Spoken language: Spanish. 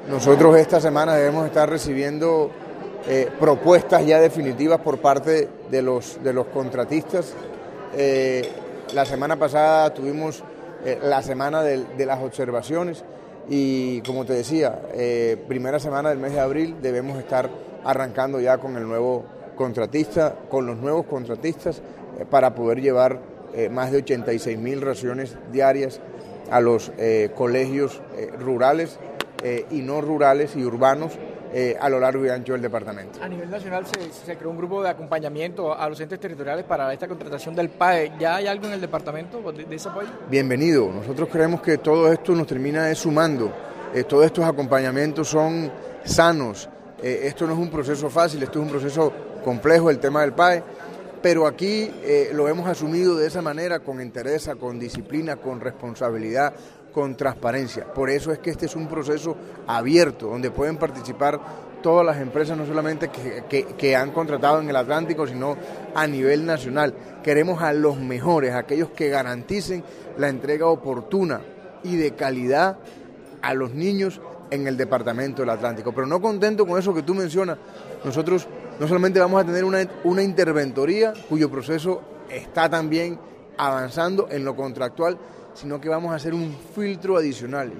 Nosotros esta semana debemos estar recibiendo propuestas ya definitivas por parte de los contratistas. La semana pasada tuvimos la semana de las observaciones y, como te decía, primera semana del mes de abril debemos estar arrancando ya con el nuevo contratista, con los nuevos contratistas, para poder llevar más de 86.000 raciones diarias a los colegios rurales y no rurales y urbanos a lo largo y ancho del departamento. A nivel nacional se creó un grupo de acompañamiento a los entes territoriales para esta contratación del PAE. ¿Ya hay algo en el departamento de ese apoyo? Bienvenido. Nosotros creemos que todo esto nos termina sumando. Todos estos acompañamientos son sanos. Esto no es un proceso fácil, esto es un proceso complejo, el tema del PAE, pero aquí lo hemos asumido de esa manera, con entereza, con disciplina, con responsabilidad, con transparencia. Por eso es que este es un proceso abierto, donde pueden participar todas las empresas, no solamente que han contratado en el Atlántico, sino a nivel nacional. Queremos a los mejores, aquellos que garanticen la entrega oportuna y de calidad a los niños en el departamento del Atlántico. Pero no contento con eso que tú mencionas, nosotros no solamente vamos a tener una interventoría cuyo proceso está también avanzando en lo contractual, sino que vamos a hacer un filtro adicional.